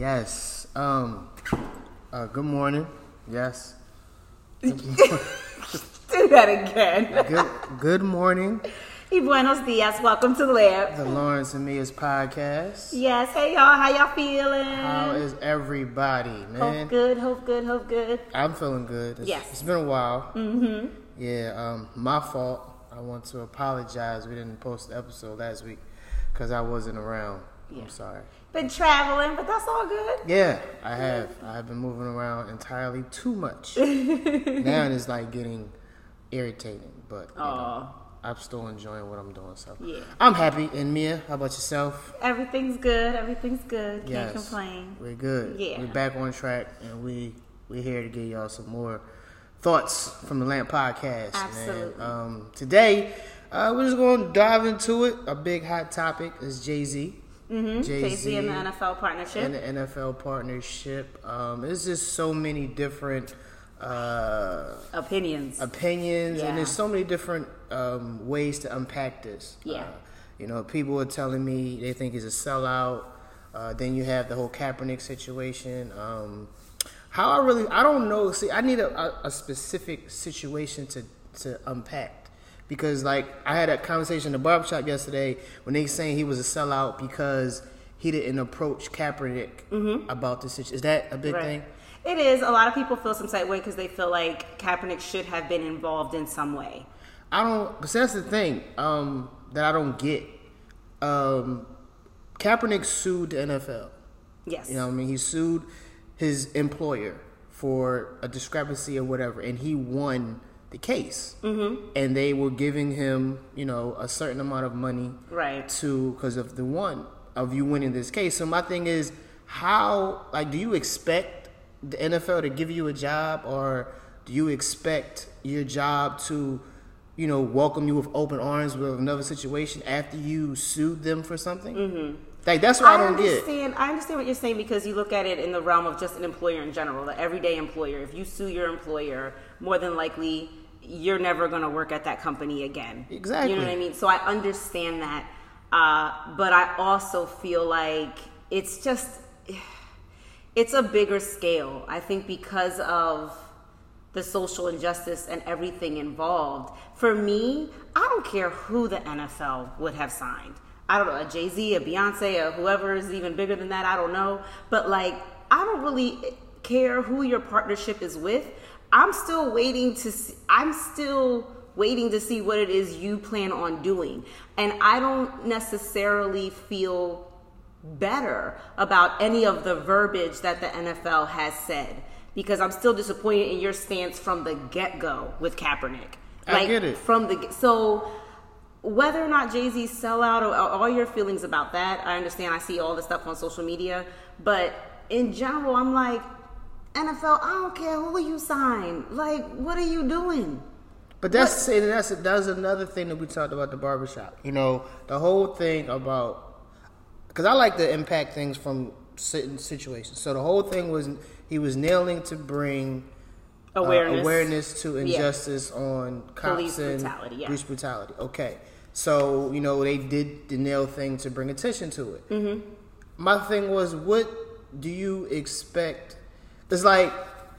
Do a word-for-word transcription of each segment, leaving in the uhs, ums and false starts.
Yes. Um. Uh, good morning. Yes. Good morning. Do that again. Good. Good morning. Y buenos dias. Welcome to the lab. The Lawrence and Mia's podcast. Yes. Hey y'all. How y'all feeling? How is everybody, man? Hope good. Hope good. Hope good. I'm feeling good. It's, Yes. It's been a while. Mm-hmm. Yeah. Um. My fault. I want to apologize. We didn't post the episode last week because I wasn't around. Yeah. I'm sorry. Been traveling, but that's all good. Yeah, I have. I have been moving around entirely too much. Now it's like getting irritating, but you know, I'm still enjoying what I'm doing. So Yeah. I'm happy. And Mia, how about yourself? Everything's good. Everything's good. Can't Yes, complain. We're good. Yeah. We're back on track, and we we're here to give y'all some more thoughts from the Lamp Podcast. Absolutely. Man. Um, today, uh, we're just going to dive into it. A big hot topic is Jay-Z. Mm-hmm. Jay-Z and the N F L partnership. And the N F L partnership. Um, there's just so many different uh, Opinions. opinions, Yeah. and there's so many different um, ways to unpack this. Yeah. Uh, you know, people are telling me they think he's a sellout. Uh, then you have the whole Kaepernick situation. Um, how I really, I don't know. See, I need a, a, a specific situation to, to unpack. Because, like, I had a conversation in the barbershop yesterday when they saying he was a sellout because he didn't approach Kaepernick mm-hmm. about this situation. Is that a big Right. thing? It is. A lot of people feel some type way because they feel like Kaepernick should have been involved in some way. I don't, because that's the thing um, that I don't get. Um, Kaepernick sued the N F L. Yes. You know what I mean? He sued his employer for a discrepancy or whatever, and he won the case. Mm-hmm. And they were giving him, you know, a certain amount of money Right. to, because of the one of you winning this case. So my thing is, how, like, do you expect the N F L to give you a job, or do you expect your job to, you know, welcome you with open arms with another situation after you sued them for something? Mm-hmm. Like, that's what I, I don't understand, get. I understand what you're saying because you look at it in the realm of just an employer in general, the everyday employer. If you sue your employer, more than likely you're never going to work at that company again. Exactly. You know what I mean? So I understand that. Uh, but I also feel like it's just, it's a bigger scale. I think because of the social injustice and everything involved. For me, I don't care who the N F L would have signed. I don't know, a Jay-Z, a Beyonce, or whoever is even bigger than that, I don't know. But, like, I don't really care who your partnership is with. I'm still waiting to see, I'm still waiting to see what it is you plan on doing. And I don't necessarily feel better about any of the verbiage that the N F L has said, because I'm still disappointed in your stance from the get-go with Kaepernick. Like, I get it. From the so whether or not Jay-Z sell out, or, or all your feelings about that, I understand. I see all the stuff on social media, but in general, I'm like, N F L, I don't care who you sign. Like, what are you doing? But that's say that's that's another thing that we talked about at the barbershop. You know, the whole thing about, because I like to impact things from certain situations. So the whole thing was he was nailing to bring Awareness, uh, awareness to injustice yeah. on cops police and brutality. Yeah. police brutality. Okay, so you know they did the nail thing to bring attention to it. Mm-hmm. My thing was, what do you expect? It's like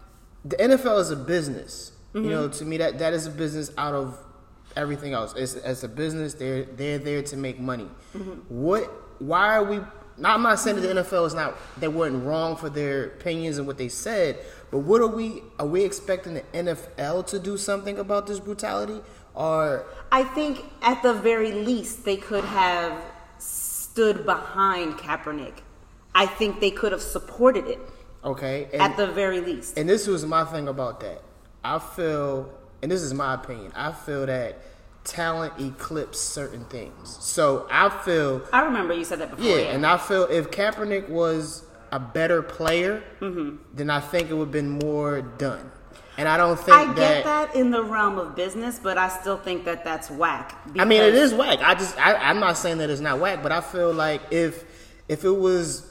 the N F L is a business. Mm-hmm. You know, to me that, that is a business out of everything else. It's, as a business, they're they're there to make money. Mm-hmm. What? Why are we? Now, I'm not saying that the N F L is not, they weren't wrong for their opinions and what they said, but what are we? Are we expecting the N F L to do something about this brutality? Or I think at the very least they could have stood behind Kaepernick. I think they could have supported it. Okay. And, at the very least. And this was my thing about that. I feel, and this is my opinion, I feel that talent eclipses certain things. So I feel... I remember you said that before. Yeah, yeah. and I feel if Kaepernick was a better player, mm-hmm. then I think it would have been more done. And I don't think I that... get that in the realm of business, but I still think that that's whack. I mean, it is whack. I just, I, I'm not saying that it's not whack, but I feel like if if it was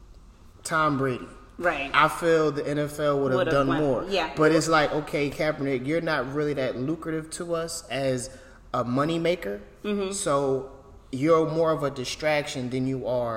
Tom Brady... Right. I feel the N F L would have done went, more. Yeah. But it's like, okay, Kaepernick, you're not really that lucrative to us as a money maker. Mm-hmm. So you're more of a distraction than you are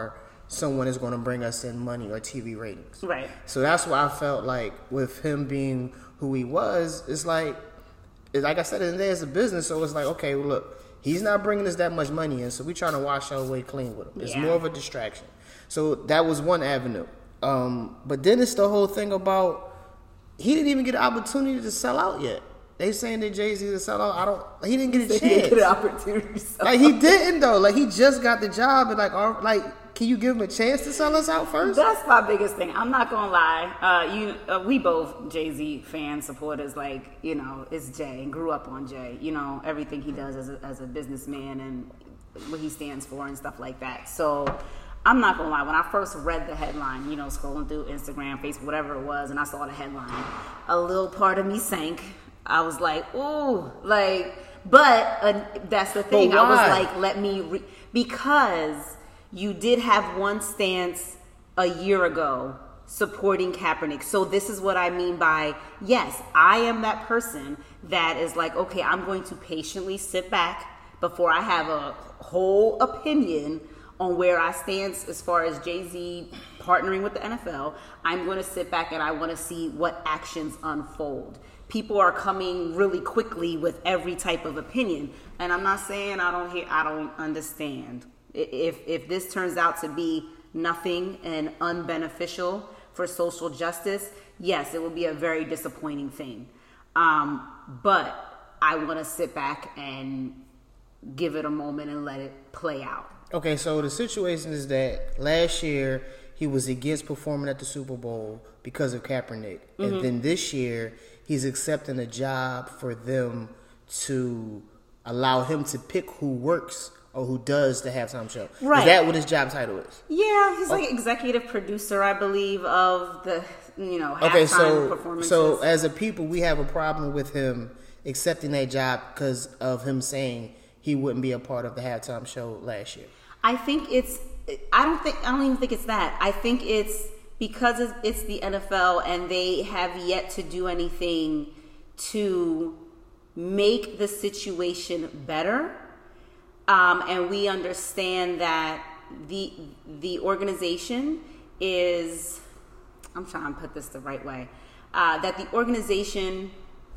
someone is going to bring us in money or T V ratings. Right. So that's why I felt like with him being who he was, it's like, like I said, in there, it's a business. So it's like, okay, well, look, he's not bringing us that much money in, so we're trying to wash our way clean with him. It's yeah. more of a distraction. So that was one avenue. Um, but then it's the whole thing about he didn't even get an opportunity to sell out yet. They saying that Jay-Z to sell out. I don't. He didn't get a chance. He didn't get an opportunity to sell like he didn't though. Like he just got the job and like, all, like, can you give him a chance to sell us out first? That's my biggest thing. I'm not gonna lie. Uh, you, uh, we both Jay-Z fans, supporters. Like, you know, it's Jay and grew up on Jay. You know, everything he does as a, as a businessman and what he stands for and stuff like that. So I'm not gonna lie. When I first read the headline, you know, scrolling through Instagram, Facebook, whatever it was, and I saw the headline, a little part of me sank. I was like, ooh, like, but uh, that's the thing. I was like, let me, re- because you did have one stance a year ago supporting Kaepernick. So this is what I mean by, yes, I am that person that is like, okay, I'm going to patiently sit back before I have a whole opinion on where I stand as far as Jay-Z partnering with the N F L. I'm going to sit back and I want to see what actions unfold. People are coming really quickly with every type of opinion, and I'm not saying I don't hear, I don't understand. If if this turns out to be nothing and unbeneficial for social justice, yes, it will be a very disappointing thing. Um, but I want to sit back and give it a moment and let it play out. Okay, so the situation is that last year he was against performing at the Super Bowl because of Kaepernick, mm-hmm. and then this year he's accepting a job for them to allow him to pick who works or who does the halftime show. Right. Is that what his job title is? Yeah, he's okay. like executive producer, I believe, of the, you know, halftime okay, so, performances. So as a people, we have a problem with him accepting that job because of him saying he wouldn't be a part of the halftime show last year. I think it's, I don't think, I don't even think it's that. I think it's because it's, it's the N F L and they have yet to do anything to make the situation better. Um, and we understand that the the organization is, I'm trying to put this the right way, uh, that the organization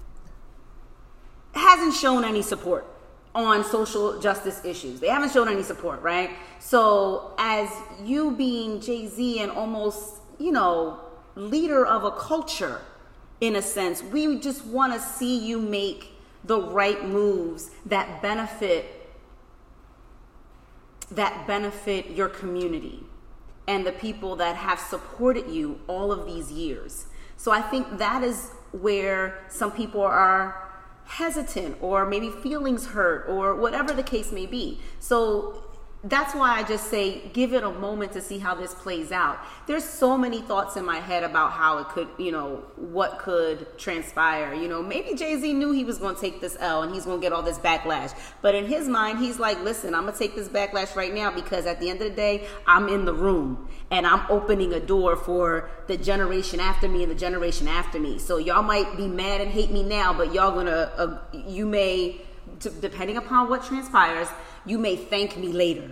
hasn't shown any support on social justice issues. They haven't shown any support, right? So as you being Jay-Z and almost, you know, leader of a culture, in a sense, we just want to see you make the right moves that benefit that benefit your community and the people that have supported you all of these years. So I think that is where some people are hesitant or maybe feelings hurt or whatever the case may be. So that's why I just say give it a moment to see how this plays out. There's so many thoughts in my head about how it could, you know, what could transpire. You know, maybe Jay-Z knew he was going to take this L and he's going to get all this backlash. But in his mind, he's like, listen, I'm going to take this backlash right now because at the end of the day, I'm in the room and I'm opening a door for the generation after me and the generation after me. So y'all might be mad and hate me now, but y'all going to, uh, you may, t- depending upon what transpires, you may thank me later.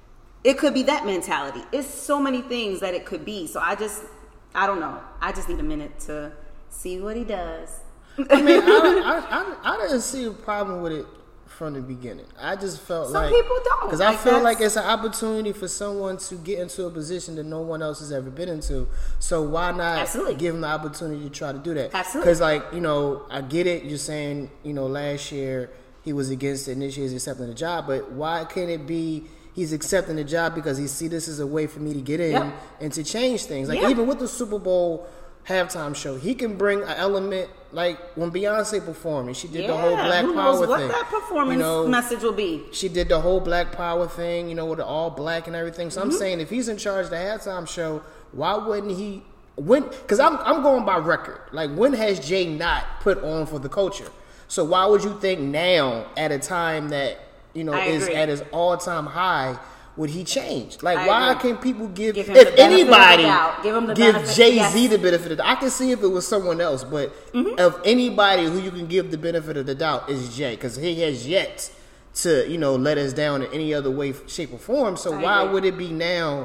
It could be that mentality. It's so many things that it could be. So I just, I don't know. I just need a minute to see what he does. I mean, I, I, I, I didn't see a problem with it from the beginning. I just felt Some like... Some people don't. Because like I feel that's... like it's an opportunity for someone to get into a position that no one else has ever been into. So why not Absolutely. give them the opportunity to try to do that? Absolutely. Because, like, you know, I get it. You're saying, you know, last year he was against it and this year he's accepting the job. But why can't it be he's accepting the job because he see this as a way for me to get in yep. and to change things? Like, yep. even with the Super Bowl halftime show, he can bring an element like when Beyonce performed and she did yeah, the whole Black who Power knows what thing. What that performance you know, message will be. She did the whole Black Power thing, you know, with the all black and everything. So mm-hmm. I'm saying if he's in charge of the halftime show, why wouldn't he? When? Because I'm I'm going by record. Like, when has Jay not put on for the culture? So why would you think now, at a time that, you know, I is agree. at his all-time high, would he change? Like, I why agree. can people give, give if anybody, give, him the give benefit, Jay-Z yes. the benefit of the doubt? I can see if it was someone else, but mm-hmm. of anybody who you can give the benefit of the doubt is Jay, because he has yet to, you know, let us down in any other way, shape, or form. So I why agree. would it be now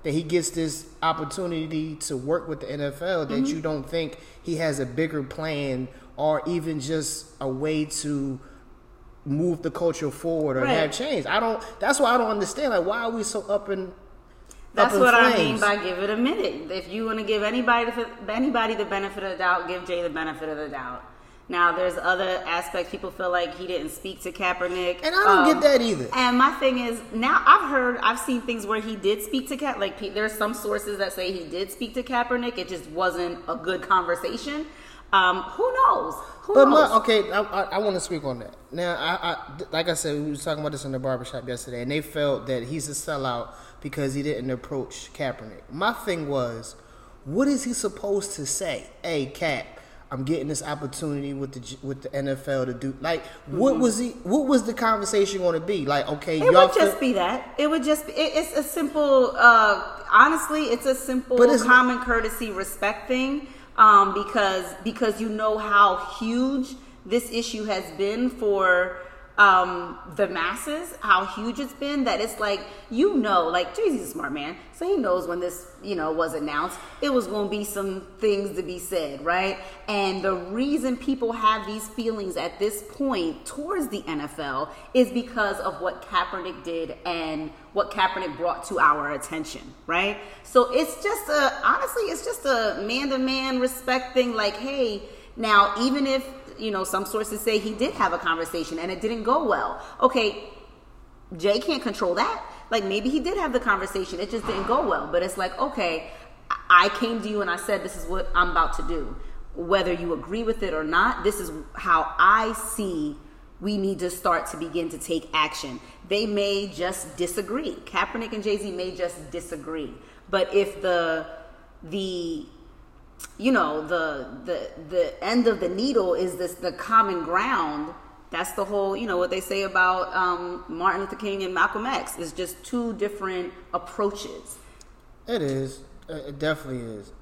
that he gets this opportunity to work with the N F L that mm-hmm. you don't think he has a bigger plan or even just a way to move the culture forward or right. have change. I don't. That's why I don't understand. Like, why are we so up in? That's up in what flames? I mean by give it a minute. If you want to give anybody the, anybody the benefit of the doubt, give Jay the benefit of the doubt. Now, there's other aspects. People feel like he didn't speak to Kaepernick. And I don't um, get that either. And my thing is, now I've heard, I've seen things where he did speak to Kaepernick. Like, there's some sources that say he did speak to Kaepernick. It just wasn't a good conversation. Um, who knows? Who but knows? My, okay, I, I, I want to speak on that. Now, I, I, like I said, we were talking about this in the barbershop yesterday, and they felt that he's a sellout because he didn't approach Kaepernick. My thing was, what is he supposed to say? Hey, Cap, I'm getting this opportunity with the with the N F L to do like what mm-hmm. was he? What was the conversation going to be? Like, okay, it y'all would just be that. It would just be. It, it's a simple. Uh, honestly, it's a simple it's, common courtesy respect thing. Um, because because you know how huge this issue has been for um, the masses, how huge it's been, that it's like, you know, like Jay-Z's a smart man, so he knows when this, you know, was announced, it was going to be some things to be said, right? And the reason people have these feelings at this point towards the N F L is because of what Kaepernick did and what Kaepernick brought to our attention, right? So it's just a, honestly, it's just a man-to-man respect thing, like, hey, now, even if, you know, some sources say he did have a conversation and it didn't go well. Okay, Jay can't control that. Like, maybe he did have the conversation, it just didn't go well. But it's like, okay, I came to you and I said, this is what I'm about to do. Whether you agree with it or not, this is how I see we need to start to begin to take action. They may just disagree. Kaepernick and Jay-Z may just disagree. But if the the you know, the the the end of the needle is this the common ground, that's the whole, you know, what they say about um, Martin Luther King and Malcolm X. It's just two different approaches. It is. It definitely is.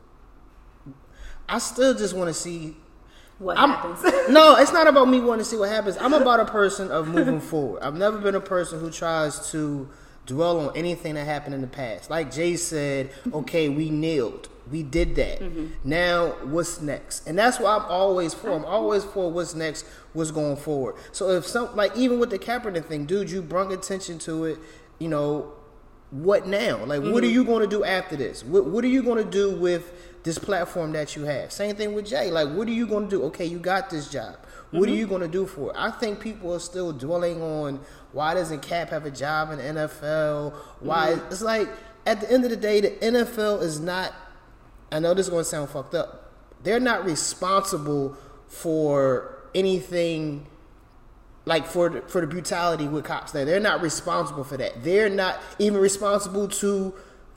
I still just want to see what I'm, happens. No, it's not about me wanting to see what happens. I'm about a person of moving forward. I've never been a person who tries to dwell on anything that happened in the past. Like Jay said, okay, we kneeled. We did that. Mm-hmm. Now, what's next? And that's what I'm always for. I'm always for what's next, what's going forward. So if some, like even with the Kaepernick thing, dude, you brought attention to it, you know, what now? Like, mm-hmm. what are you going to do after this? What, what are you going to do with this platform that you have? Same thing with Jay. Like, what are you going to do? Okay, you got this job. What mm-hmm. are you going to do for it? I think people are still dwelling on why doesn't Cap have a job in the N F L? Why? Mm-hmm. It's like, at the end of the day, the N F L is not, I know this is going to sound fucked up, they're not responsible for anything, like for the, for the brutality with cops there. They're not responsible for that. They're not even responsible to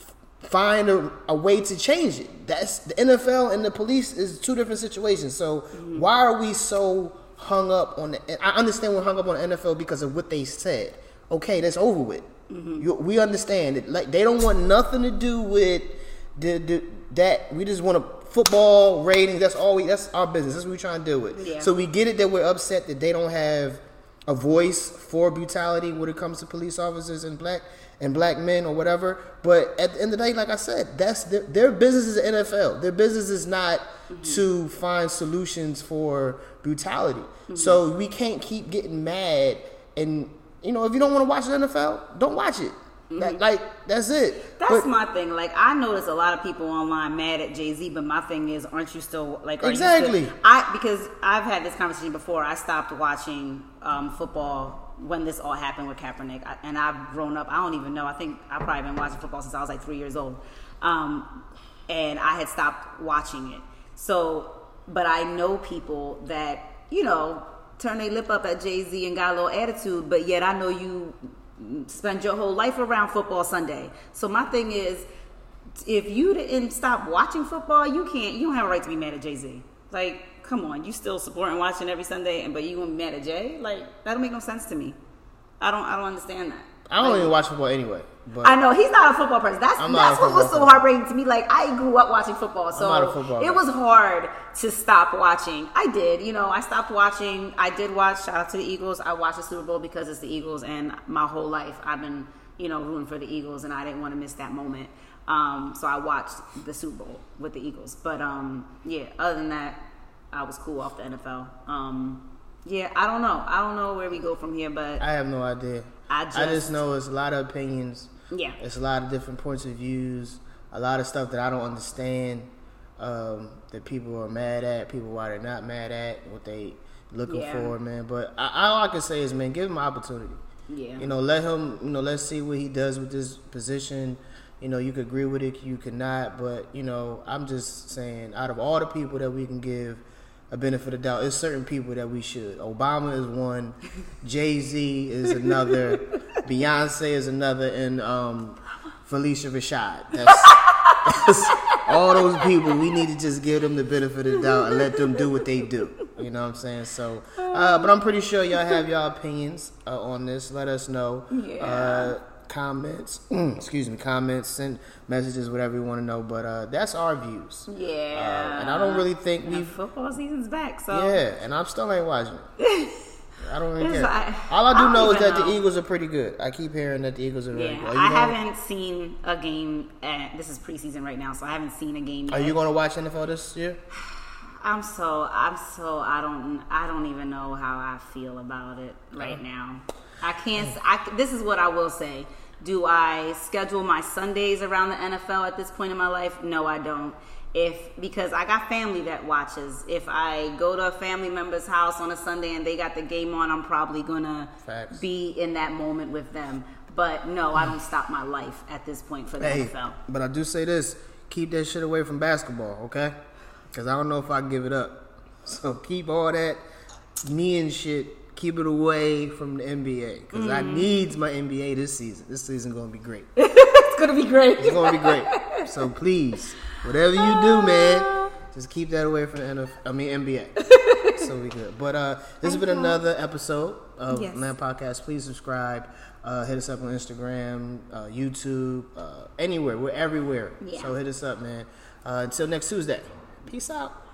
find a, a way to change it. That's the N F L and the police is two different situations. So mm-hmm. why are we so hung up on the, I understand we're hung up on the N F L because of what they said. Okay, that's over with. Mm-hmm. You, we understand it. Like, they don't want nothing to do with the, the that. We just want a football ratings. That's all we, that's our business. That's what we're trying to deal with. Yeah. So we get it that we're upset that they don't have a voice for brutality when it comes to police officers and black and black men or whatever. But at the end of the day, like I said, that's their, their business is the N F L. Their business is not mm-hmm. to find solutions for brutality. Mm-hmm. So we can't keep getting mad. And, you know, if you don't want to watch the N F L, don't watch it. Mm-hmm. Like, like, that's it. That's but, my thing. Like, I notice a lot of people online mad at Jay-Z, but my thing is, aren't you still, like, are exactly. you still, I, because I've had this conversation before. I stopped watching um, football when this all happened with Kaepernick, I, and I've grown up, I don't even know, I think I've probably been watching football since I was like three years old, um, and I had stopped watching it. So, but I know people that, you know, turn their lip up at Jay-Z and got a little attitude, but yet I know you spend your whole life around football Sunday. So my thing is, if you didn't stop watching football, you can't, you don't have a right to be mad at Jay-Z. Like, come on, you still supporting watching every Sunday, and but you gonna be mad at Jay? Like, that don't make no sense to me. I don't, I don't understand that. I don't like, even watch football anyway. But I know he's not a football person. That's that's what was so heartbreaking to me. Like, I grew up watching football, so football it was hard to stop watching. I did, you know, I stopped watching. I did watch. Shout out to the Eagles. I watched the Super Bowl because it's the Eagles, and my whole life I've been, you know, rooting for the Eagles, and I didn't want to miss that moment. Um, so I watched the Super Bowl with the Eagles. But um, yeah, other than that, I was cool off the N F L. Um, yeah, I don't know. I don't know where we go from here, but I have no idea. I just, I just know it's a lot of opinions. Yeah. It's a lot of different points of views. A lot of stuff that I don't understand. Um, that people are mad at. People why they're not mad at. What they looking Yeah. for, man. But I, all I can say is, man, give him an opportunity. Yeah. You know, let him. You know, let's see what he does with this position. You know, you could agree with it, you could not. But you know, I'm just saying, out of all the people that we can give a benefit of the doubt, there's certain people that we should. Obama is one, Jay-Z is another, Beyonce is another, and um, Felicia Rashad. That's, that's all those people. We need to just give them the benefit of the doubt and let them do what they do. You know what I'm saying? So, uh, but I'm pretty sure y'all have y'all opinions uh, on this. Let us know. Yeah. Uh, comments, excuse me, comments, send messages, whatever you want to know. But uh, that's our views. Yeah. Uh, and I don't really think And we've. football season's back, so Yeah, and I'm still ain't watching it. I don't really It's care. like- All I do I don't know is even that the know. Eagles are pretty good. I keep hearing that the Eagles are very yeah. good. Are you I gonna- haven't seen a game. At, this is preseason right now, so I haven't seen a game yet. Are you going to watch N F L this year? I'm so I'm so I don't I don't even know how I feel about it right Oh. now. I can't. I, this is what I will say. Do I schedule my Sundays around the N F L at this point in my life? No, I don't. If because I got family that watches. If I go to a family member's house on a Sunday and they got the game on, I'm probably gonna Facts. be in that moment with them. But no, I don't stop my life at this point for the Hey, N F L. but I do say this: keep that shit away from basketball, okay? Because I don't know if I can give it up. So keep all that me and shit. Keep it away from the N B A because I needs my N B A this season. This season gonna be great. It's gonna be great. It's gonna be great. So please, whatever you do, man, just keep that away from the N F L. I mean N B A. So we good. But uh, this has been another episode of Yes. Land Podcast. Please subscribe. Uh, hit us up on Instagram, uh, YouTube, uh, anywhere. We're everywhere. Yeah. So hit us up, man. Uh, until next Tuesday. Peace out.